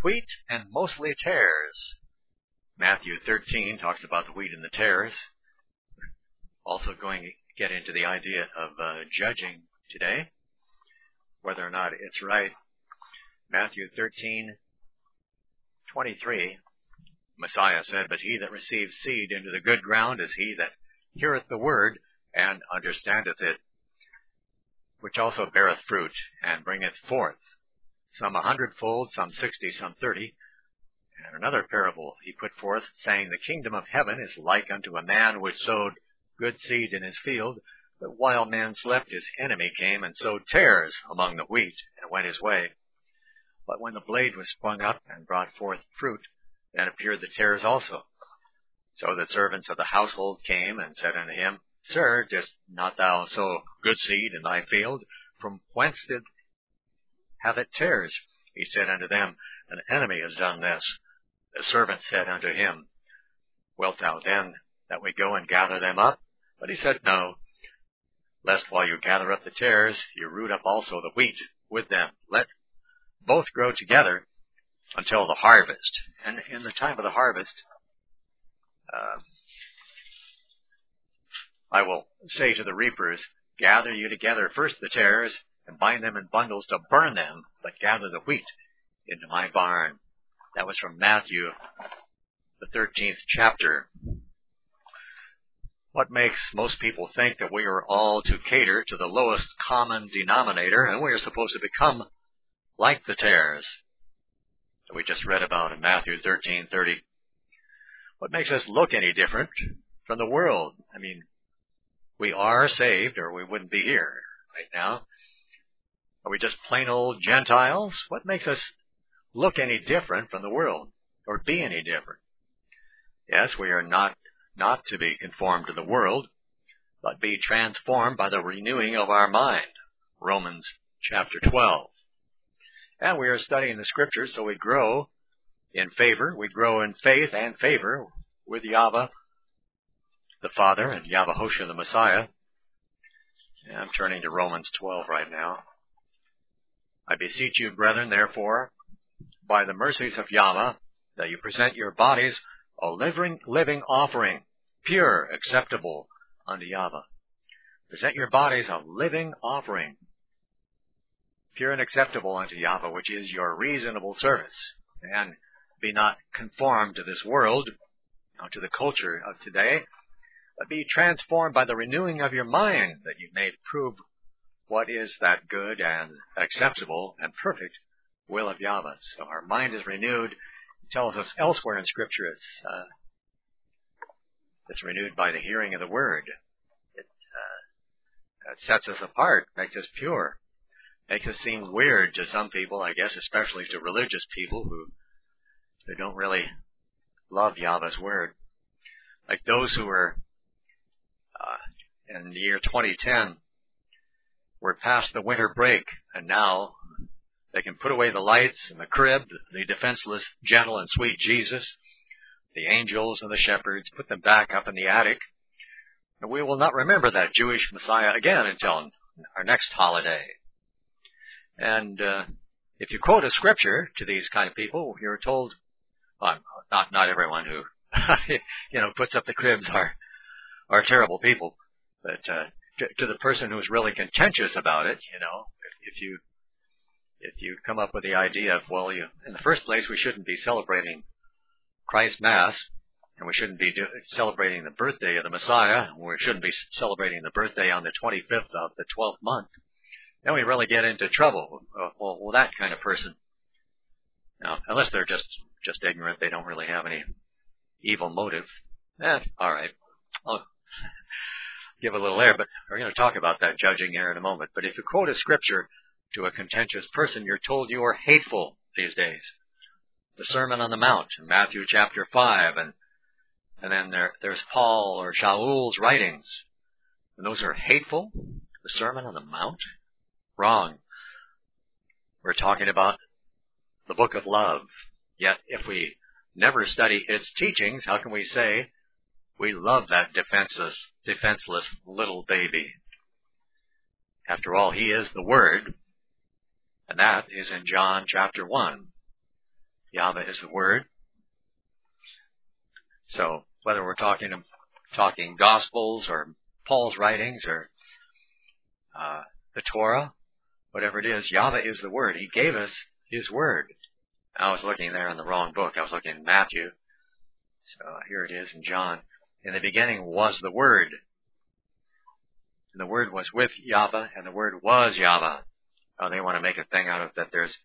wheat and mostly tares. Matthew 13 talks about the wheat and the tares. Also going to get into the idea of judging today, whether or not it's right. Matthew 13:23, Messiah said, "But he that receives seed into the good ground is he that heareth the word, and understandeth it, which also beareth fruit, and bringeth forth, some 100-fold, some 60, some 30. And another parable he put forth, saying, The kingdom of heaven is like unto a man which sowed good seed in his field, but while men slept, his enemy came and sowed tares among the wheat, and went his way. But when the blade was sprung up and brought forth fruit, then appeared the tares also. So the servants of the household came and said unto him, Sir, didst not thou sow good seed in thy field? From whence did have it tares? He said unto them, An enemy has done this. The servant said unto him, Wilt thou then that we go and gather them up? But he said, No, lest while you gather up the tares, you root up also the wheat with them. Let both grow together until the harvest. And in the time of the harvest, I will say to the reapers, Gather you together first the tares, and bind them in bundles to burn them, but gather the wheat into my barn. That was from Matthew, the 13th chapter. What makes most people think that we are all to cater to the lowest common denominator, and we are supposed to become like the tares that we just read about in Matthew 13:30? What makes us look any different from the world? I mean, we are saved, or we wouldn't be here right now. Are we just plain old Gentiles? What makes us look any different from the world, or be any different? Yes, we are not to be conformed to the world, but be transformed by the renewing of our mind. Romans chapter 12. And we are studying the Scriptures, so we grow in favor. We grow in faith and favor with Yahweh the Father and Yahweh the Messiah. And I'm turning to Romans 12 right now. I beseech you, brethren, therefore, by the mercies of Yahweh, that you present your bodies a living offering, pure, acceptable unto Yahweh. Present your bodies a living offering, pure and acceptable unto Yahweh, which is your reasonable service. And be not conformed to this world, to the culture of today, but be transformed by the renewing of your mind, that you may prove what is that good and acceptable and perfect will of Yahweh. So our mind is renewed. It tells us elsewhere in Scripture it's renewed by the hearing of the Word. It sets us apart, makes us pure, makes us seem weird to some people, I guess, especially to religious people who don't really love Yahweh's Word. Like those who were in the year 2010, we're past the winter break, and now they can put away the lights and the crib, the defenseless, gentle, and sweet Jesus, the angels and the shepherds, put them back up in the attic. And we will not remember that Jewish Messiah again until our next holiday. And if you quote a scripture to these kind of people, you're told, well, not everyone who puts up the cribs are terrible people, but to the person who's really contentious about it, if you come up with the idea of, well, in the first place, we shouldn't be celebrating Christ Mass, and we shouldn't be celebrating the birthday of the Messiah, and we shouldn't be celebrating the birthday on the 25th of the 12th month, then we really get into trouble. Well, that kind of person, unless they're just ignorant, they don't really have any evil motive. All right. I'll give a little air, but we're going to talk about that judging here in a moment. But if you quote a scripture to a contentious person, you're told you are hateful these days. The Sermon on the Mount in Matthew chapter 5, and then there's Paul or Shaul's writings, and those are hateful. The Sermon on the Mount? Wrong. We're talking about the book of love. Yet if we never study its teachings, how can we say we love that defenseless little baby? After all, he is the Word, and that is in John chapter 1. Yahweh is the Word. So whether we're talking Gospels or Paul's writings or the Torah, whatever it is, Yahweh is the Word. He gave us His Word. I was looking there in the wrong book. I was looking in Matthew. So here it is in John. In the beginning was the Word. And the Word was with Yahweh, and the Word was Yahweh. Oh, they want to make a thing out of that there's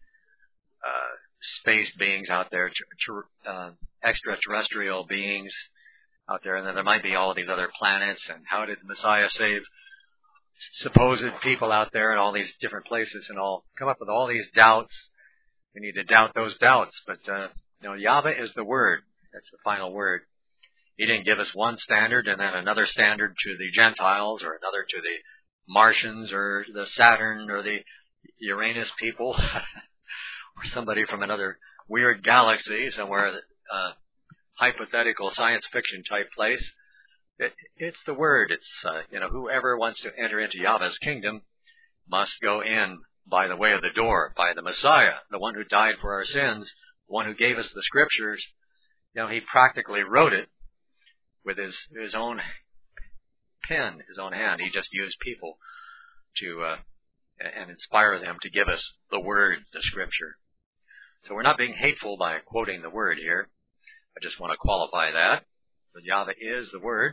space beings out there, extraterrestrial beings out there, and then there might be all of these other planets, and how did the Messiah save supposed people out there in all these different places, and all come up with all these doubts. We need to doubt those doubts, but Yahweh is the Word. That's the final word. He didn't give us one standard and then another standard to the Gentiles or another to the Martians or the Saturn or the Uranus people or somebody from another weird galaxy somewhere, hypothetical science fiction type place. It's the Word. It's, whoever wants to enter into Yahweh's kingdom must go in by the way of the door, by the Messiah, the one who died for our sins, the one who gave us the Scriptures. He practically wrote it with his own pen, his own hand. He just used people to and inspire them to give us the Word, the Scripture. So we're not being hateful by quoting the Word here. I just want to qualify that. So Yahweh is the Word.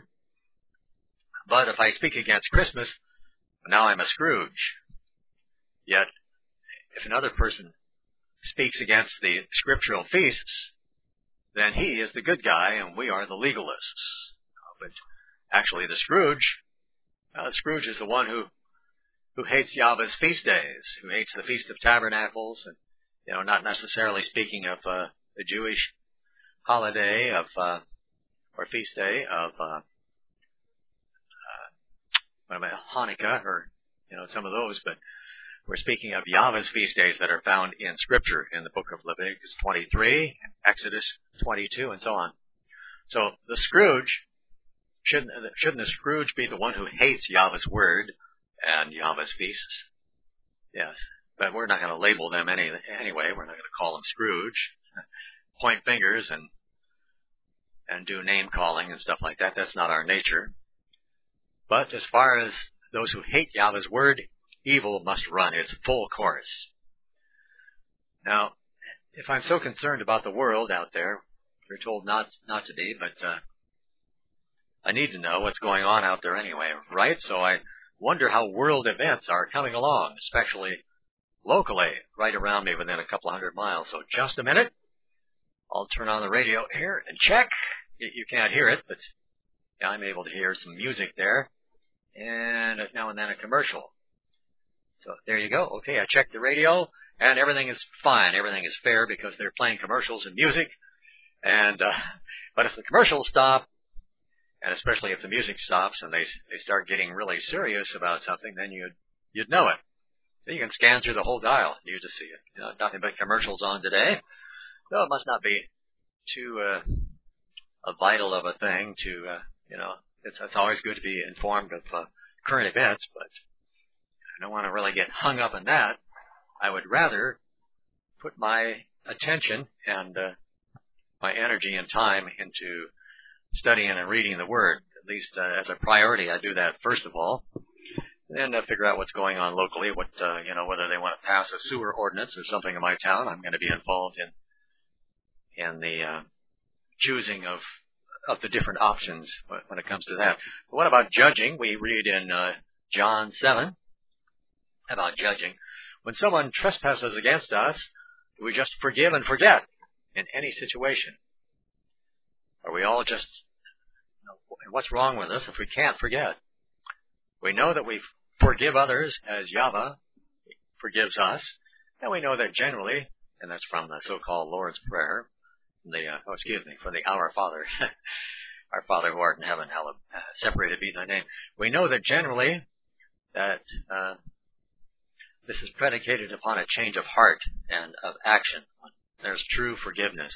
But if I speak against Christmas, now I'm a Scrooge. Yet, if another person speaks against the scriptural feasts, then he is the good guy and we are the legalists. But actually the Scrooge is the one who hates Yahweh's feast days, who hates the Feast of Tabernacles, and not necessarily speaking of the Jewish holiday of or feast day of Hanukkah or some of those, but we're speaking of Yahweh's feast days that are found in Scripture in the book of Leviticus 23, Exodus 22, and so on. So the Scrooge, shouldn't the Scrooge be the one who hates Yahweh's Word and Yahweh's feasts? Yes, but we're not going to label them anyway. We're not going to call them Scrooge, point fingers and do name calling and stuff like that. That's not our nature. But as far as those who hate Yahweh's Word, evil must run its full course. Now, if I'm so concerned about the world out there, we're told not to be, but I need to know what's going on out there anyway, right? So I wonder how world events are coming along, especially locally, right around me within a couple 100 miles. So just a minute. I'll turn on the radio here and check. You can't hear it, but I'm able to hear some music there. And now and then a commercial. So there you go. Okay, I checked the radio, and everything is fine. Everything is fair because they're playing commercials and music. And but if the commercials stop, and especially if the music stops and they start getting really serious about something, then you'd know it. So you can scan through the whole dial. You just see it. Nothing but commercials on today. So it must not be too a vital of a thing to It's always good to be informed of current events, but I don't want to really get hung up on that. I would rather put my attention and my energy and time into studying and reading the Word. At least as a priority, I do that first of all. And then figure out what's going on locally, whether they want to pass a sewer ordinance or something in my town. I'm going to be involved in the choosing of the different options when it comes to that. But what about judging? We read in John 7 about judging. When someone trespasses against us, do we just forgive and forget in any situation? Are we all just, what's wrong with us if we can't forget? We know that we forgive others as Yahweh forgives us, and we know that generally, and that's from the so-called Lord's Prayer, for the Our Father, our Father who art in heaven, hallowed, separated be thy name. We know that generally that this is predicated upon a change of heart and of action. There's true forgiveness,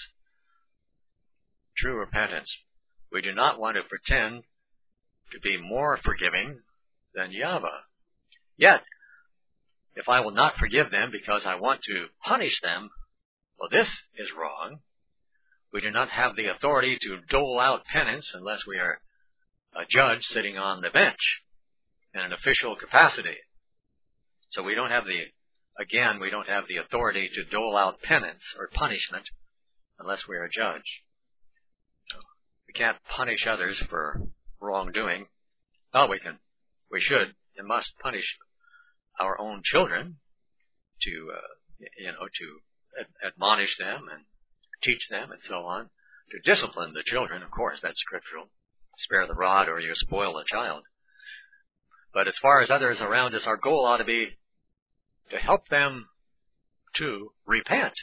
true repentance. We do not want to pretend to be more forgiving than Yahweh. Yet, if I will not forgive them because I want to punish them, Well, this is wrong. We do not have the authority to dole out penance unless we are a judge sitting on the bench in an official capacity. So we don't have the authority to dole out penance or punishment unless we are a judge. We can't punish others for wrongdoing. Oh, we should and must punish our own children to admonish them and teach them and so on. To discipline the children, of course, that's scriptural. Spare the rod or you spoil the child. But as far as others around us, our goal ought to be to help them to repent.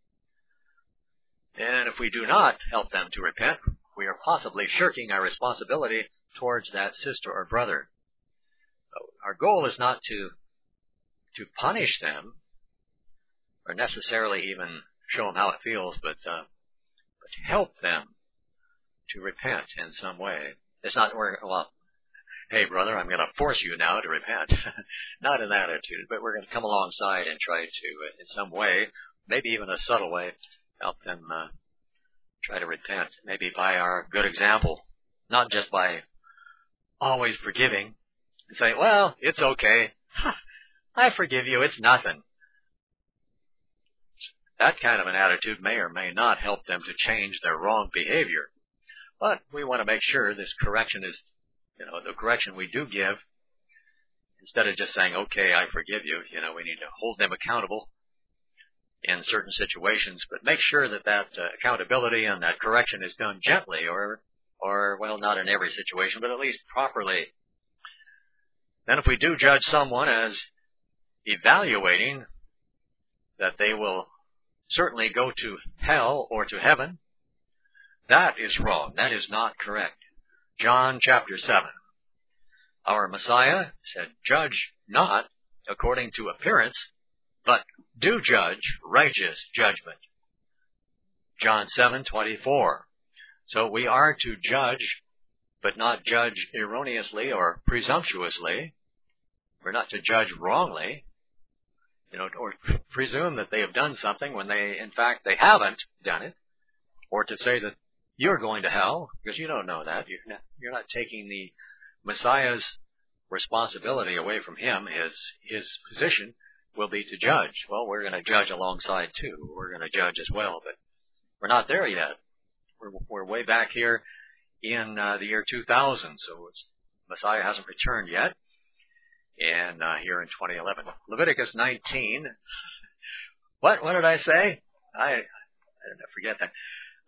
And if we do not help them to repent, we are possibly shirking our responsibility towards that sister or brother. Our goal is not to punish them or necessarily even show them how it feels, but to help them to repent in some way. It's not, hey brother, I'm going to force you now to repent. Not in that attitude, but we're going to come alongside and try to, in some way, maybe even a subtle way, help them try to repent. Maybe by our good example, not just by always forgiving and say, well, it's okay. I forgive you. It's nothing. That kind of an attitude may or may not help them to change their wrong behavior. But we want to make sure this correction is, the correction we do give, instead of just saying, okay, I forgive you, we need to hold them accountable in certain situations, but make sure that accountability and that correction is done gently or, well, not in every situation, but at least properly. Then if we do judge someone as evaluating that they will certainly go to hell or to heaven, that is wrong. That is not correct. John chapter 7. Our Messiah said, judge not according to appearance, but do judge righteous judgment. John 7:24. So we are to judge, but not judge erroneously or presumptuously. We're not to judge wrongly, or presume that they have done something when in fact, they haven't done it, or to say that you're going to hell, because you don't know that. You're not taking the Messiah's responsibility away from him. His position will be to judge. Well, we're going to judge alongside too. We're going to judge as well, but we're not there yet. We're way back here in the year 2000, so Messiah hasn't returned yet. And here in 2011, Leviticus 19. What did I say? I forget that.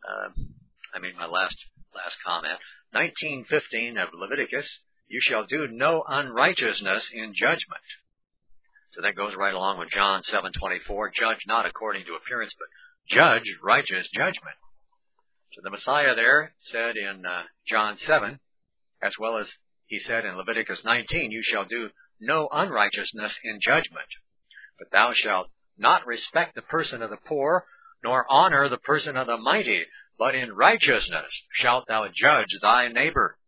My last comment. 19:15 of Leviticus. You shall do no unrighteousness in judgment. So that goes right along with John 7:24. Judge not according to appearance, but judge righteous judgment. So the Messiah there said in John 7, as well as he said in Leviticus 19, you shall do no unrighteousness in judgment. But thou shalt not respect the person of the poor, nor honor the person of the mighty, but in righteousness shalt thou judge thy neighbor.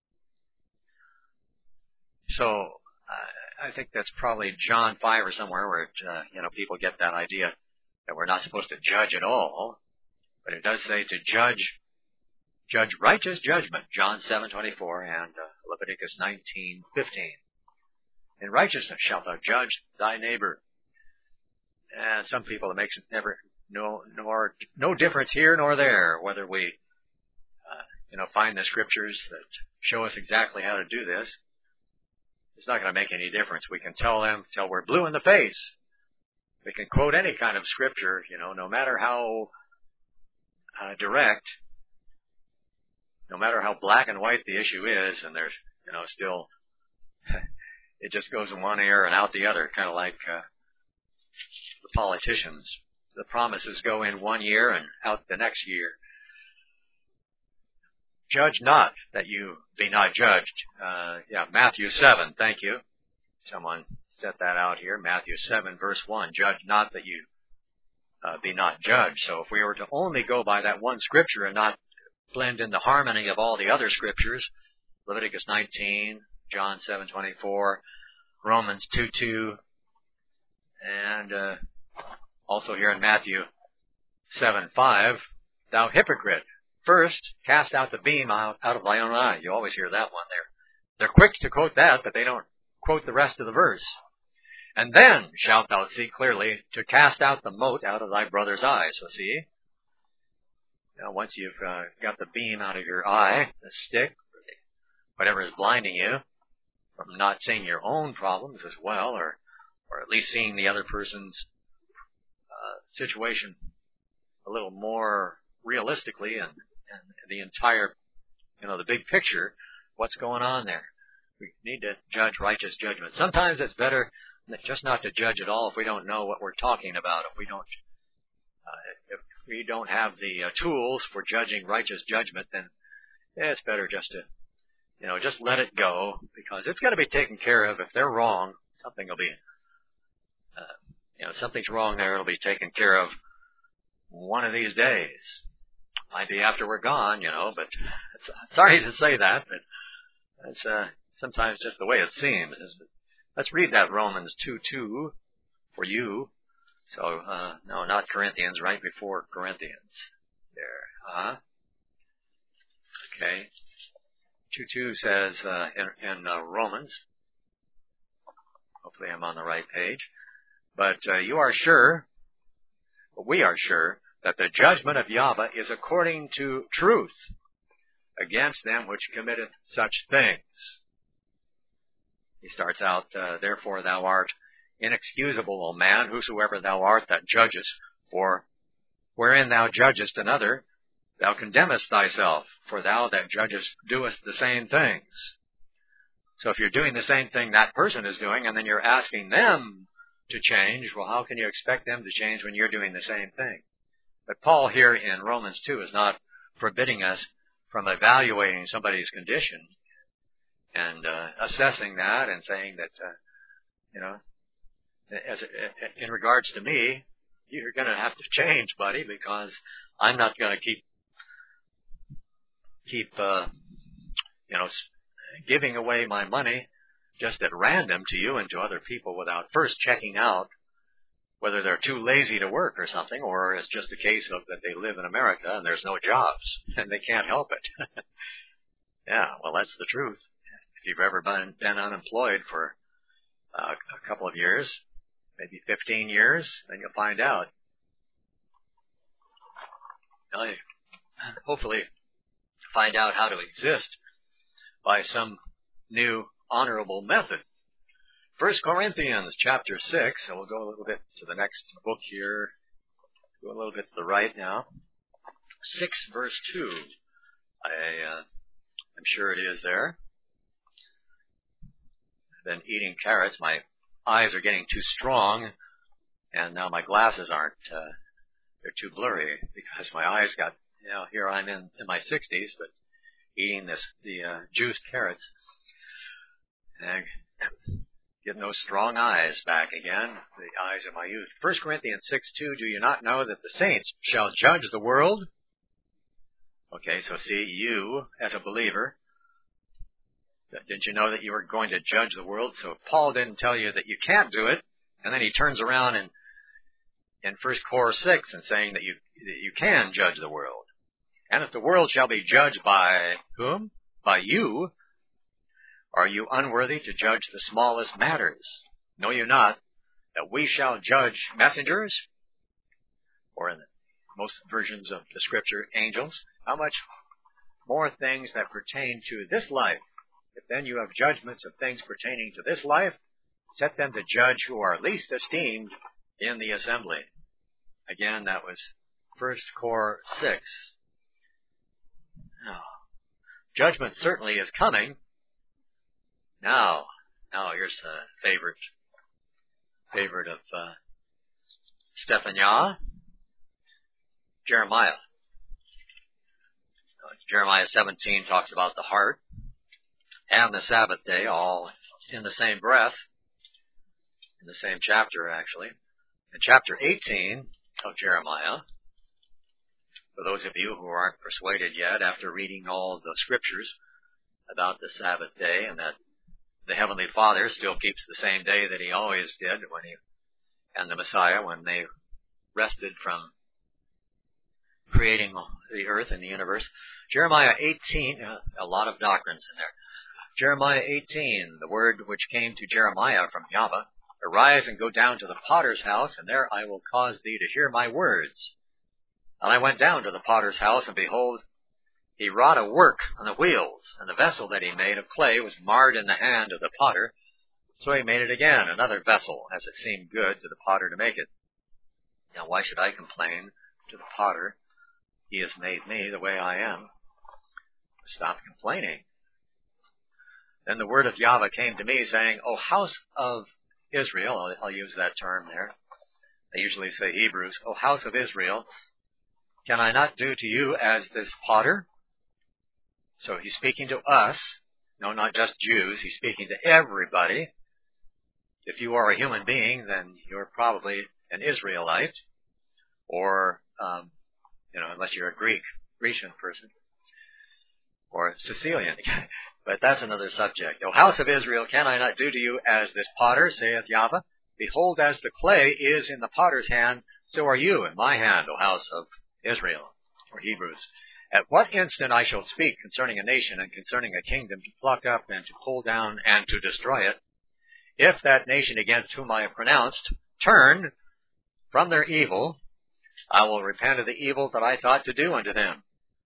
So I think that's probably John 5 or somewhere where people get that idea that we're not supposed to judge at all. But it does say to judge righteous judgment, John 7:24 and Leviticus 19:15. In righteousness shalt thou judge thy neighbor. And some people, it makes no difference here nor there whether we find the scriptures that show us exactly how to do this. It's not going to make any difference. We can tell them till we're blue in the face. We can quote any kind of scripture, no matter how direct, no matter how black and white the issue is, and there's, still, it just goes in one ear and out the other, kind of like the politicians. The promises go in one year and out the next year. Judge not that you be not judged. Matthew 7, thank you. Someone set that out here. Matthew 7, verse 1. Judge not that you be not judged. So if we were to only go by that one scripture and not blend in the harmony of all the other scriptures, Leviticus 19, John 7:24, Romans 2:2, and also here in Matthew 7:5, thou hypocrite, first cast out the beam out of thy own eye. You always hear that one there. They're quick to quote that, but they don't quote the rest of the verse. And then shalt thou see clearly to cast out the mote out of thy brother's eye. So see, now once you've got the beam out of your eye, the stick, whatever is blinding you from not seeing your own problems as well, or at least seeing the other person's situation a little more realistically and the entire, the big picture, what's going on there. We need to judge righteous judgment. Sometimes it's better just not to judge at all if we don't know what we're talking about. If we don't have the tools for judging righteous judgment, then it's better just to, just let it go, because it's going to be taken care of. If they're wrong, something will be, something's wrong there. It'll be taken care of one of these days. Might be after we're gone, but sorry to say that, but it's sometimes just the way it seems. Let's read that Romans 2:2 for you. So, no, not Corinthians, right before Corinthians. There. Okay. 2:2 says in Romans, hopefully I'm on the right page, but we are sure that the judgment of Yahweh is according to truth against them which committeth such things. He starts out, therefore thou art inexcusable, O man, whosoever thou art that judgest, for wherein thou judgest another, thou condemnest thyself, for thou that judgest doest the same things. So if you're doing the same thing that person is doing, and then you're asking them to change, well, how can you expect them to change when you're doing the same thing? But Paul here in Romans 2 is not forbidding us from evaluating somebody's condition and assessing that and saying that, in regards to me, you're going to have to change, buddy, because I'm not going to keep giving away my money just at random to you and to other people without first checking out whether they're too lazy to work or something, or it's just a case of that they live in America and there's no jobs and they can't help it. Yeah, well, that's the truth. If you've ever been unemployed for a couple of years, maybe 15 years, then you'll find out. Now, hopefully find out how to exist by some new honorable method. 1 Corinthians chapter 6, and we'll go a little bit to the next book here. Go a little bit to the right now. 6 verse 2. I'm sure it is there. I've been eating carrots. My eyes are getting too strong, and now my glasses aren't. They're too blurry because my eyes got, here I'm in my 60s, but eating the juiced carrots. And getting those strong eyes back again, the eyes of my youth. 1 Corinthians 6:2, do you not know that the saints shall judge the world? Okay, so see, you, as a believer, didn't you know that you were going to judge the world? So Paul didn't tell you that you can't do it, and then he turns around in 1 Cor 6 and saying that you can judge the world. And if the world shall be judged by whom? By you. Are you unworthy to judge the smallest matters? Know you not that we shall judge messengers? Or in most versions of the Scripture, angels? How much more things that pertain to this life? If then you have judgments of things pertaining to this life, set them to judge who are least esteemed in the assembly. Again, that was 1 Cor 6. Now, judgment certainly is coming. Now here's a favorite of Stephania, Jeremiah. Jeremiah 17 talks about the heart and the Sabbath day, all in the same breath, in the same chapter, actually. In chapter 18 of Jeremiah, for those of you who aren't persuaded yet after reading all the Scriptures about the Sabbath day and that the Heavenly Father still keeps the same day that He always did and the Messiah when they rested from creating the earth and the universe. Jeremiah 18, a lot of doctrines in there. Jeremiah 18, the word which came to Jeremiah from Yahweh, arise and go down to the potter's house, and there I will cause thee to hear my words. And I went down to the potter's house, and behold, he wrought a work on the wheels, and the vessel that he made of clay was marred in the hand of the potter. So he made it again, another vessel, as it seemed good to the potter to make it. Now why should I complain to the potter? He has made me the way I am. Stop complaining. Then the word of Yahweh came to me, saying, O house of Israel, I'll use that term there. They usually say Hebrews. O house of Israel, can I not do to you as this potter? So he's speaking to us. No, not just Jews. He's speaking to everybody. If you are a human being, then you're probably an Israelite, or, unless you're a Grecian person, or Sicilian. But that's another subject. O house of Israel, can I not do to you as this potter, saith Yahweh? Behold, as the clay is in the potter's hand, so are you in my hand, O house of Israel, or Hebrews. At what instant I shall speak concerning a nation and concerning a kingdom to pluck up and to pull down and to destroy it, if that nation against whom I have pronounced turn from their evil, I will repent of the evil that I thought to do unto them.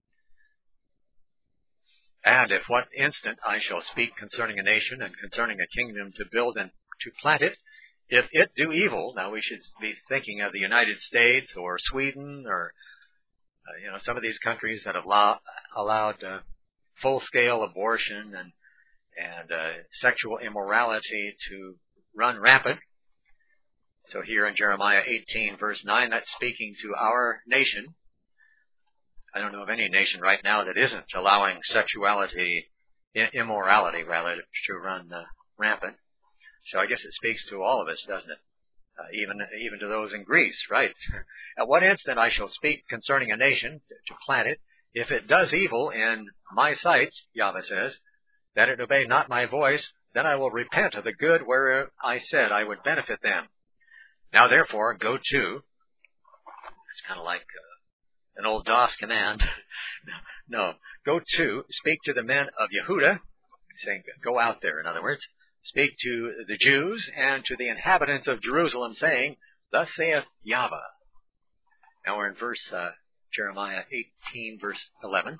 And if what instant I shall speak concerning a nation and concerning a kingdom to build and to plant it, if it do evil, now we should be thinking of the United States or Sweden or some of these countries that have allowed full-scale abortion and sexual immorality to run rampant. So here in Jeremiah 18, verse 9, that's speaking to our nation. I don't know of any nation right now that isn't allowing immorality to run rampant. So I guess it speaks to all of us, doesn't it? Even to those in Greece, right? At what instant I shall speak concerning a nation to plant it, if it does evil in my sight, Yahweh says, that it obey not my voice, then I will repent of the good where I said I would benefit them. Now therefore, go to, it's kind of like an old DOS command. No, go to, speak to the men of Yehudah, saying go out there, in other words. Speak to the Jews and to the inhabitants of Jerusalem, saying, Thus saith Yahweh. Now we're in Jeremiah 18, verse 11.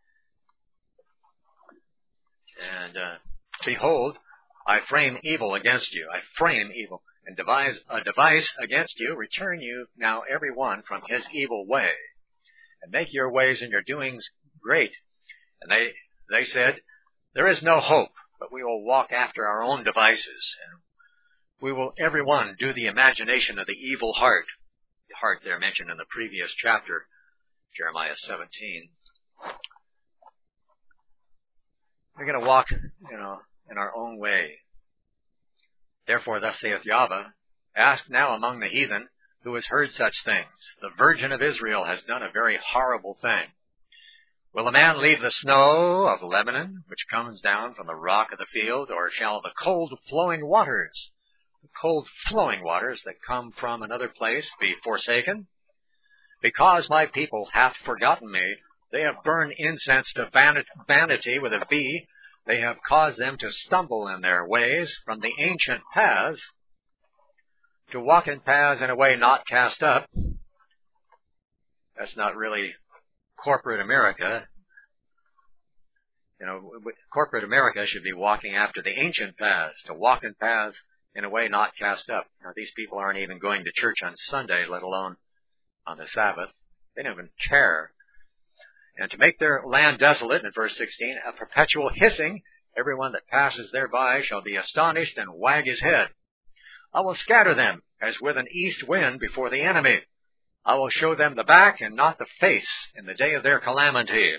And behold, I frame evil against you. I frame evil and devise a device against you. Return you now every one from his evil way, and make your ways and your doings great. And they said, There is no hope, but we will walk after our own devices, and we will every one do the imagination of the evil heart. The heart there mentioned in the previous chapter, Jeremiah 17. We're going to walk, in our own way. Therefore, thus saith Yahweh, ask now among the heathen who has heard such things. The Virgin of Israel has done a very horrible thing. Will a man leave the snow of Lebanon, which comes down from the rock of the field, or shall the cold flowing waters that come from another place be forsaken? Because my people hath forgotten me, they have burned incense to vanity with a V. They have caused them to stumble in their ways from the ancient paths, to walk in paths in a way not cast up. That's not really corporate America. Corporate America should be walking after the ancient paths, to walk in paths in a way not cast up. Now, these people aren't even going to church on Sunday, let alone on the Sabbath. They don't even care. And to make their land desolate, in verse 16, a perpetual hissing, everyone that passes thereby shall be astonished and wag his head. I will scatter them as with an east wind before the enemy. I will show them the back and not the face in the day of their calamity.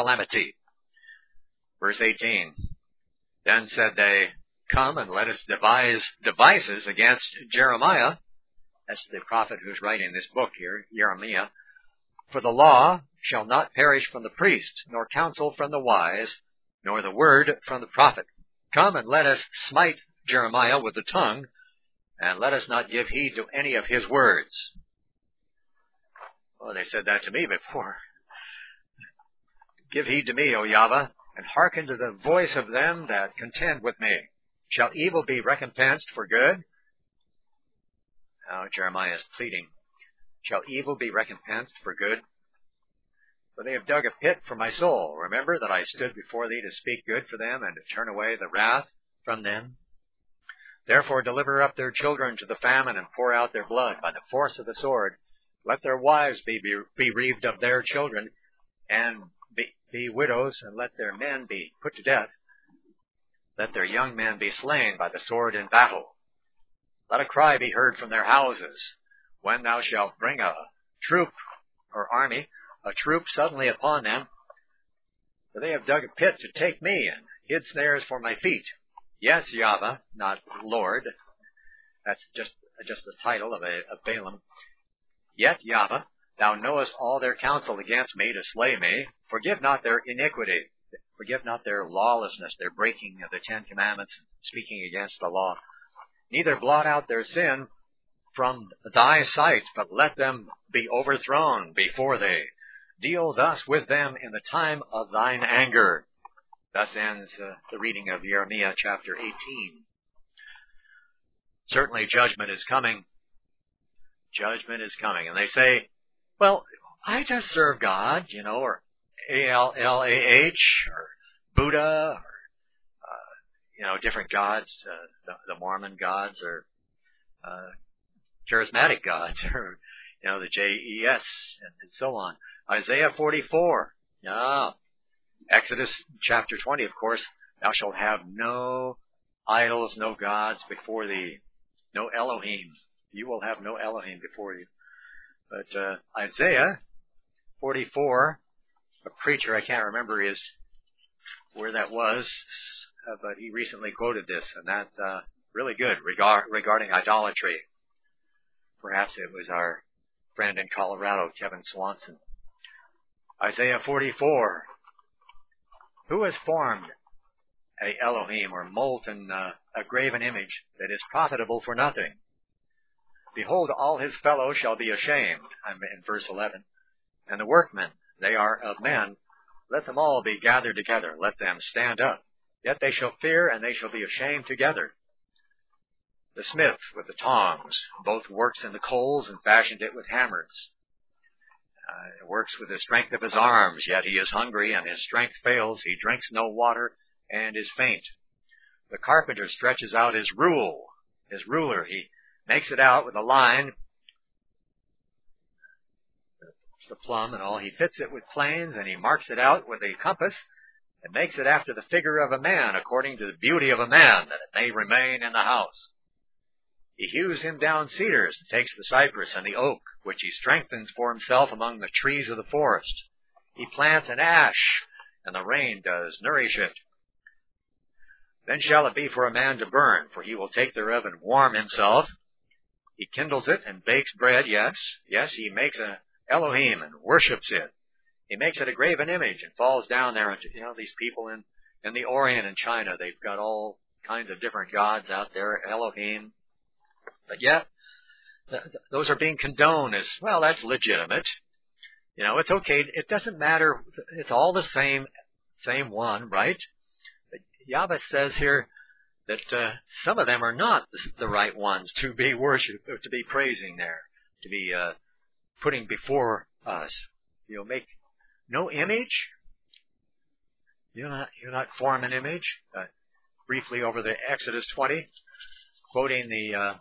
Verse 18, then said they, Come and let us devise devices against Jeremiah. That's the prophet who's writing this book here, Jeremiah. For the law shall not perish from the priest, nor counsel from the wise, nor the word from the prophet. Come and let us smite Jeremiah with the tongue, and let us not give heed to any of his words. Well, they said that to me before. Give heed to me, O Yahweh, and hearken to the voice of them that contend with me. Shall evil be recompensed for good? Now Jeremiah is pleading. Shall evil be recompensed for good? For they have dug a pit for my soul. Remember that I stood before thee to speak good for them and to turn away the wrath from them. Therefore deliver up their children to the famine and pour out their blood by the force of the sword. Let their wives be bereaved of their children and be widows, and let their men be put to death. Let their young men be slain by the sword in battle. Let a cry be heard from their houses, when thou shalt bring a troop or army, a troop suddenly upon them. For they have dug a pit to take me, and hid snares for my feet. Yes, Yahweh, not Lord. That's just the title of Balaam. Yet, Yahweh, thou knowest all their counsel against me to slay me. Forgive not their iniquity. Forgive not their lawlessness, their breaking of the 10 Commandments, speaking against the law. Neither blot out their sin from thy sight, but let them be overthrown before thee. Deal thus with them in the time of thine anger. Thus ends the reading of Jeremiah chapter 18. Certainly judgment is coming. Judgment is coming. And they say, well, I just serve God, or A-L-L-A-H, or Buddha, or, different gods, the Mormon gods, or charismatic gods, or, the J-E-S, and so on. Isaiah 44. Exodus chapter 20, of course, thou shalt have no idols, no gods before thee, no Elohim. You will have no Elohim before you. But Isaiah 44, a preacher, I can't remember where that was, but he recently quoted this, and that's really good regarding idolatry. Perhaps it was our friend in Colorado, Kevin Swanson. Isaiah 44. Who has formed a Elohim or molten a graven image that is profitable for nothing? Behold, all his fellows shall be ashamed. I'm in verse 11. And the workmen, they are of men. Let them all be gathered together. Let them stand up. Yet they shall fear, and they shall be ashamed together. The smith with the tongs, both works in the coals and fashioned it with hammers. Works with the strength of his arms, yet he is hungry, and his strength fails. He drinks no water, and is faint. The carpenter stretches out his ruler. He makes it out with a line, the plumb and all. He fits it with planes, and he marks it out with a compass, and makes it after the figure of a man, according to the beauty of a man, that it may remain in the house. He hews him down cedars, and takes the cypress and the oak, which he strengthens for himself among the trees of the forest. He plants an ash, and the rain does nourish it. Then shall it be for a man to burn, for he will take thereof and warm himself. He kindles it and bakes bread, yes, he makes an Elohim and worships it. He makes it a graven image and falls down there. These people in the Orient and China, they've got all kinds of different gods out there, Elohim. But yet, those are being condoned as, well, that's legitimate. It's okay. It doesn't matter. It's all the same one, right? But Yahweh says here that some of them are not the right ones to be worshipped, or to be praising there, to be putting before us. You'll make no image. You'll not form an image. Briefly over the Exodus 20, quoting the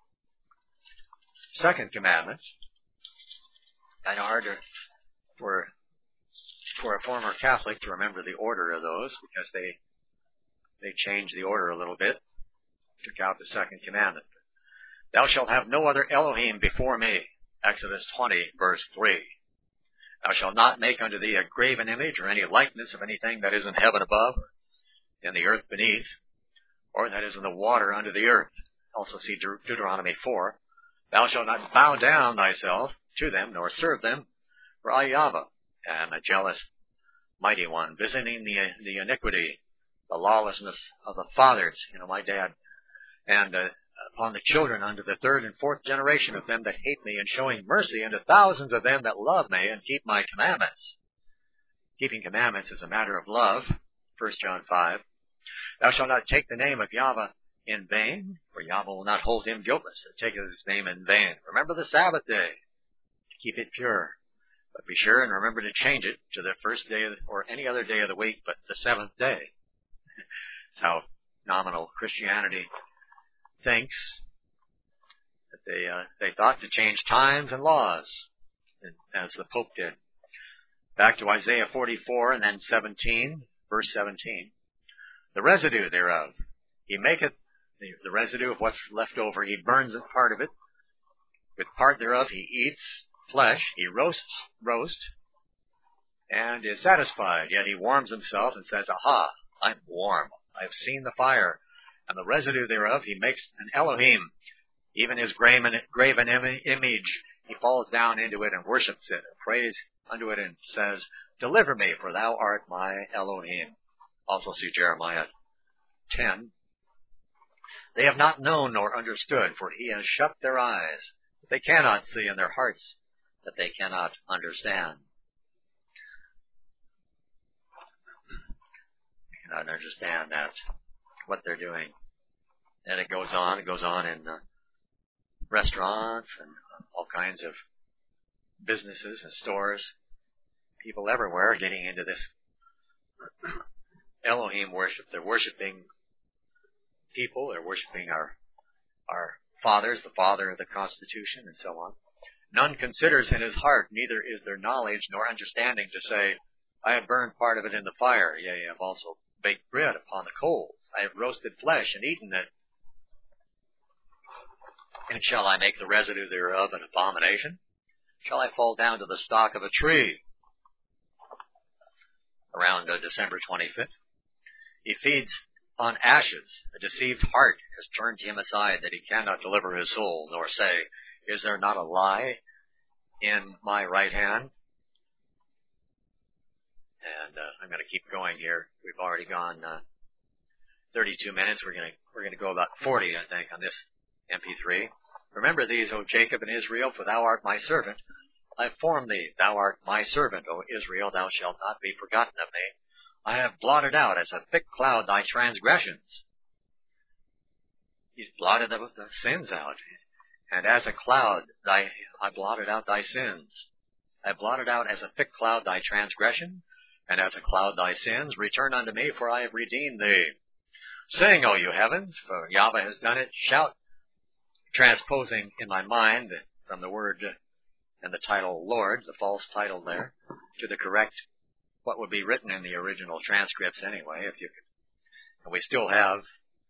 second commandment. I know hard for a former Catholic to remember the order of those, because they changed the order a little bit, took out the second commandment. Thou shalt have no other Elohim before me. Exodus 20, verse 3. Thou shalt not make unto thee a graven image or any likeness of anything that is in heaven above, or in the earth beneath, or that is in the water under the earth. Also see Deuteronomy 4. Thou shalt not bow down thyself to them, nor serve them, for I, Yahweh, am a jealous, mighty one, visiting the iniquity, the lawlessness of the fathers, my dad, and upon the children unto the third and fourth generation of them that hate me, and showing mercy unto thousands of them that love me and keep my commandments. Keeping commandments is a matter of love. 1 John 5. Thou shalt not take the name of Yahweh in vain, for Yahweh will not hold him guiltless that taketh his name in vain. Remember the Sabbath day, to keep it pure. But be sure and remember to change it to the first day or any other day of the week, but the seventh day. That's how nominal Christianity thinks, that they thought to change times and laws, as the Pope did. Back to Isaiah 44 and then 17, verse 17. The residue thereof, he maketh, the residue of what's left over, he burns a part of it. With part thereof he eats flesh, he roast, and is satisfied. Yet he warms himself and says, Aha, I'm warm. I have seen the fire. And the residue thereof he makes an Elohim, even his graven image. He falls down into it and worships it, and prays unto it, and says, Deliver me, for thou art my Elohim. Also see Jeremiah 10. They have not known nor understood, for he has shut their eyes, that they cannot see, and their hearts, that they cannot understand. They cannot understand that, what they're doing. And it goes on in restaurants and all kinds of businesses and stores. People everywhere are getting into this Elohim worship. They're worshiping people. They're worshiping our fathers, the father of the Constitution, and so on. None considers in his heart, neither is there knowledge nor understanding to say, I have burned part of it in the fire. Yea, I have also baked bread upon the coals. I have roasted flesh and eaten it. And shall I make the residue thereof an abomination? Shall I fall down to the stock of a tree? Around December 25th. He feeds on ashes. A deceived heart has turned him aside, that he cannot deliver his soul, nor say, Is there not a lie in my right hand? And I'm going to keep going here. We've already gone 32 minutes. We're going to go about 40, I think, on this MP3. Remember these, O Jacob and Israel, for thou art my servant. I have formed thee. Thou art my servant, O Israel. Thou shalt not be forgotten of me. I have blotted out as a thick cloud thy transgressions. He's blotted the sins out. And as a cloud, I blotted out thy sins. I blotted out as a thick cloud thy transgression, and as a cloud thy sins. Return unto me, for I have redeemed thee. Sing, O you heavens, for Yahweh has done it. Shout, transposing in my mind from the word and the title Lord, the false title there, to the correct, what would be written in the original transcripts anyway, if you could. And we still have,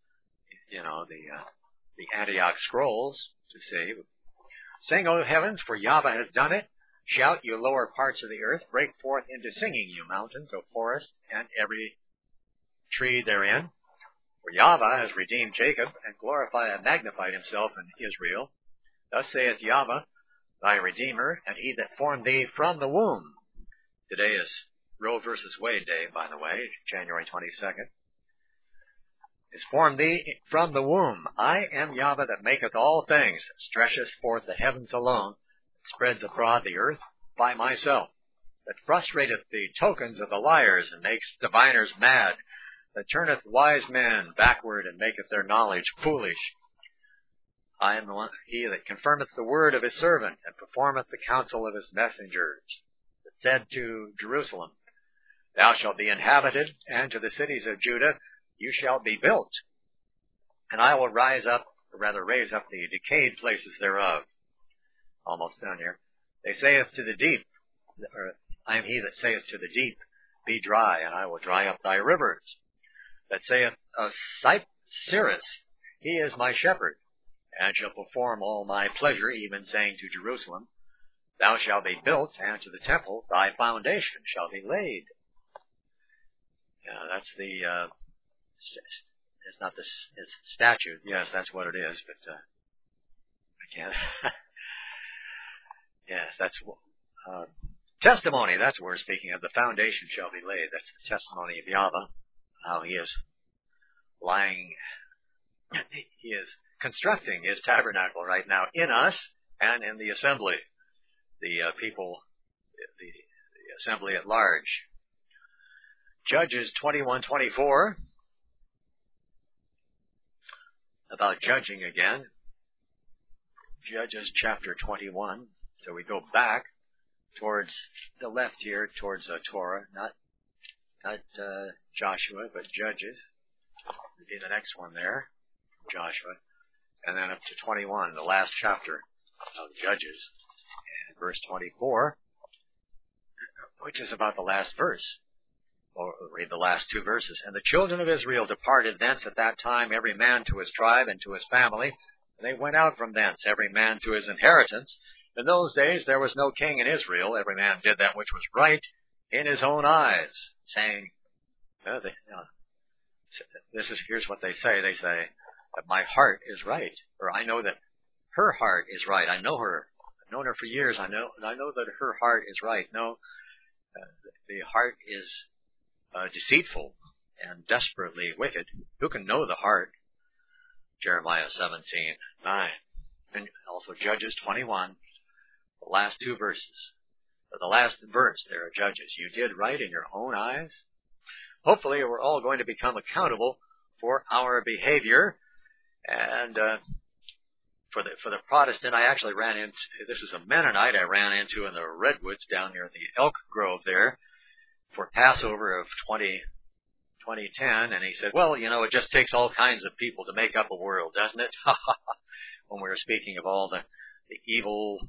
the Antioch scrolls to see. Sing, O heavens, for Yahweh has done it. Shout, you lower parts of the earth. Break forth into singing, you mountains, O forest, and every tree therein. For Yahweh has redeemed Jacob, and glorified and magnified himself in Israel. Thus saith Yahweh, thy Redeemer, and he that formed thee from the womb. Today is Roe versus Wade Day, by the way, January 22nd. Is formed thee from the womb. I am Yahweh that maketh all things, stretcheth forth the heavens alone, spreads abroad the earth by myself, that frustrateth the tokens of the liars, and makes diviners mad, that turneth wise men backward, and maketh their knowledge foolish. I am the one, he that confirmeth the word of his servant, and performeth the counsel of his messengers, that said to Jerusalem, Thou shalt be inhabited, and to the cities of Judah you shall be built, and I will raise up the decayed places thereof. Almost done here. They saith to the deep, or I am he that saith to the deep, Be dry, and I will dry up thy rivers. That saith of Cyrus, He is my shepherd, and shall perform all my pleasure, even saying to Jerusalem, Thou shalt be built, and to the temple thy foundation shall be laid. That's the, it's not it's statute. Yes, that's what it is, but I can't. Yes, that's testimony. That's what we're speaking of. The foundation shall be laid. That's the testimony of Yahweh, how he is lying. He is constructing His tabernacle right now in us and in the assembly, the people, the assembly at large. Judges 21:24, about judging again. Judges chapter 21. So we go back towards the left here, towards Torah, not Joshua, but Judges. Would be the next one there, Joshua, and then up to 21, the last chapter of Judges, and verse 24, which is about the last verse. We'll read the last two verses. And the children of Israel departed thence at that time, every man to his tribe and to his family. And they went out from thence, every man to his inheritance. In those days there was no king in Israel. Every man did that which was right in his own eyes, saying, here's what they say. They say that my heart is right, or I know that her heart is right. I know her. I've known her for years. I know that her heart is right. No, the heart is deceitful and desperately wicked. Who can know the heart? Jeremiah 17:9, and also Judges 21, the last two verses. The last verse there are Judges. You did right in your own eyes. Hopefully we're all going to become accountable for our behavior. And for the Protestant, I actually ran into, this is a Mennonite I ran into in the Redwoods down near the Elk Grove there for Passover of 2010. And he said, well, it just takes all kinds of people to make up a world, doesn't it? When we were speaking of all the evil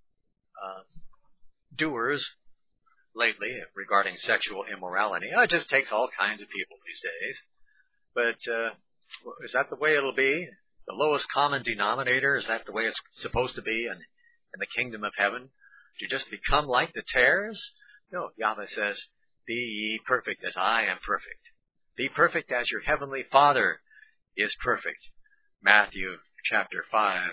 doers lately regarding sexual immorality. It just takes all kinds of people these days. But is that the way it'll be? The lowest common denominator, is that the way it's supposed to be in the kingdom of heaven? To just become like the tares? No, Yahweh says, be ye perfect as I am perfect. Be perfect as your heavenly Father is perfect. Matthew chapter 5.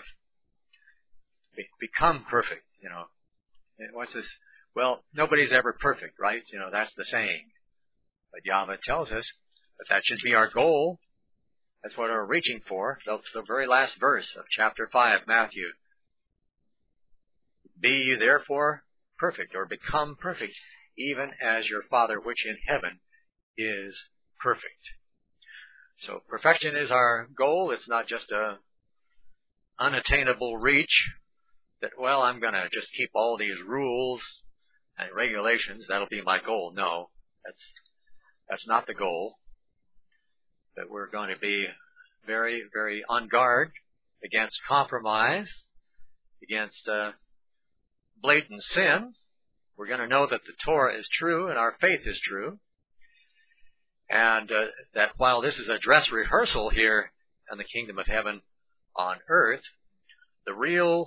Become perfect, What's this? Well, nobody's ever perfect, right? That's the saying. But Yahweh tells us that should be our goal. That's what we're reaching for. The very last verse of chapter 5, Matthew. Be ye therefore perfect, or become perfect, even as your Father which in heaven is perfect. So perfection is our goal. It's not just a unattainable reach that, well, I'm going to just keep all these rules and regulations. That'll be my goal. No, that's not the goal. That we're going to be very, very on guard against compromise, against blatant sin. We're going to know that the Torah is true and our faith is true. And that while this is a dress rehearsal here in the kingdom of heaven on earth, the real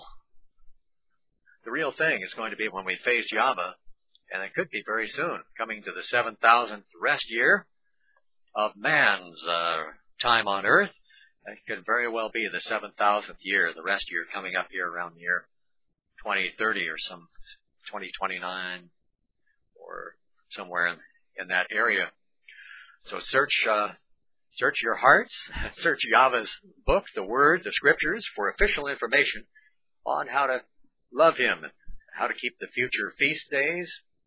thing is going to be when we face Yahweh, and it could be very soon, coming to the 7,000th rest year of man's time on earth. It could very well be the 7,000th year, the rest year coming up here around the year 2030 or some 2029 or somewhere in that area. So search your hearts, search Yahweh's book, the Word, the Scriptures, for official information on how to love Him, how to keep the future feast days.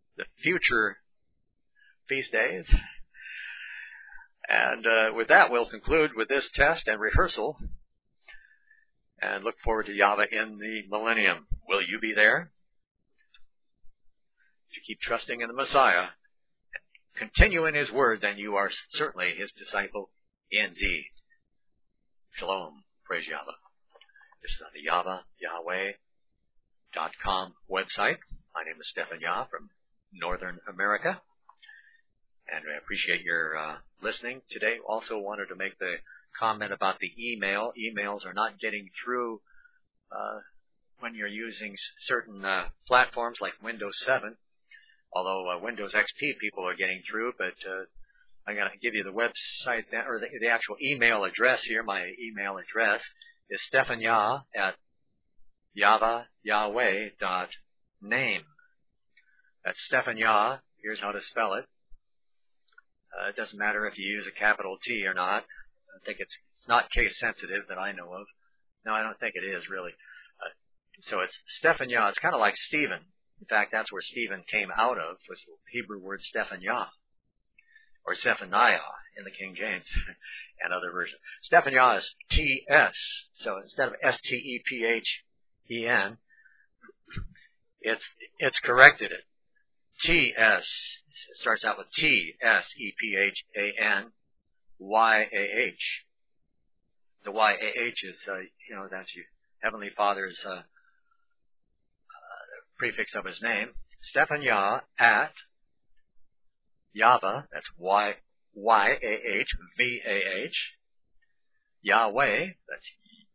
And with that, we'll conclude with this test and rehearsal and look forward to Yahweh in the millennium. Will you be there? If you keep trusting in the Messiah, continue in His Word, then you are certainly His disciple indeed. Shalom. Praise Yahweh. This is on the Yahweh.com website. My name is Stephan Yah from Northern America. And I appreciate your listening today. Also wanted to make the comment about the email. Emails are not getting through when you're using certain platforms like Windows 7. Although Windows XP people are getting through, but I'm going to give you the website, or the actual email address here. My email address is stephanyah@yahweh.name. That's Stephan Yah. Here's how to spell it. It doesn't matter if you use a capital T or not. I think it's not case sensitive that I know of. No, I don't think it is really. So it's Stephaniah. It's kind of like Stephen. In fact, that's where Stephen came out of, was the Hebrew word Stephaniah, or Zephaniah in the King James and other versions. Stephaniah is T-S. So instead of S-T-E-P-H-E-N, it's corrected it. T-S. It starts out with T-S-E-P-H-A-N-Y-A-H. The Y-A-H is, that's your Heavenly Father's prefix of his name. Stephaniah at Yahweh, that's Y-A-H-V-A-H. Yahweh, that's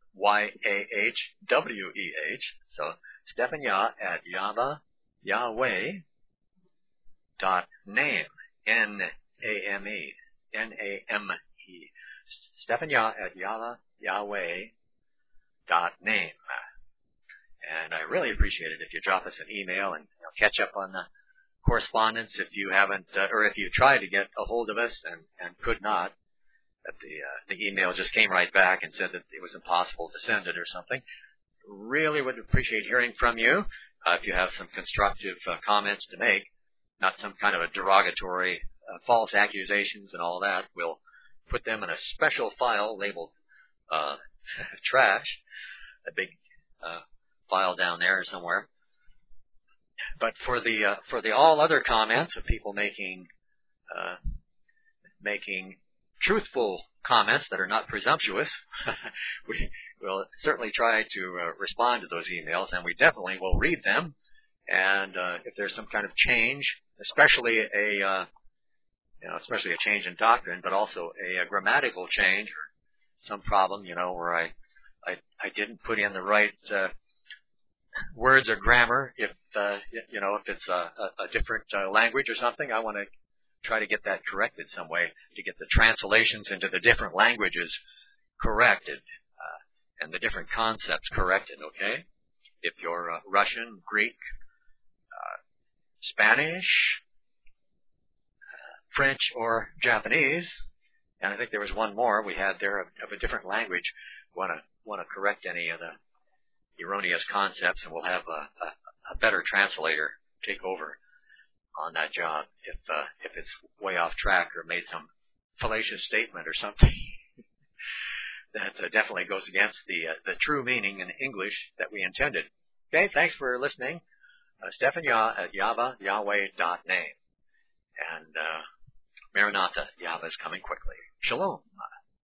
Y-A-H-W-E-H. So Stephaniah at Yahweh dot name, N-A-M-E, N-A-M-E. Stephaniah at Yahweh dot name. And I really appreciate it if you drop us an email and catch up on the correspondence if you haven't, or if you tried to get a hold of us and could not. That the email just came right back and said that it was impossible to send it or something. Really would appreciate hearing from you if you have some constructive comments to make, not some kind of a derogatory, false accusations and all that. We'll put them in a special file labeled trash, a big file down there somewhere. But for the all other comments of people making truthful comments that are not presumptuous, we will certainly try to respond to those emails, and we definitely will read them. And if there's some kind of change, especially a change in doctrine, but also a grammatical change or some problem, where I didn't put in the right words or grammar, if it's a different language or something, I want to try to get that corrected some way, to get the translations into the different languages corrected, and the different concepts corrected, okay? If you're Russian, Greek, Spanish, French, or Japanese, and I think there was one more we had there of a different language, want to correct any of the erroneous concepts, and we'll have a better translator take over on that job if it's way off track or made some fallacious statement or something that definitely goes against the true meaning in English that we intended. Okay, thanks for listening. Stephaniah at Yahweh.name. And Maranatha, Yahweh is coming quickly. Shalom.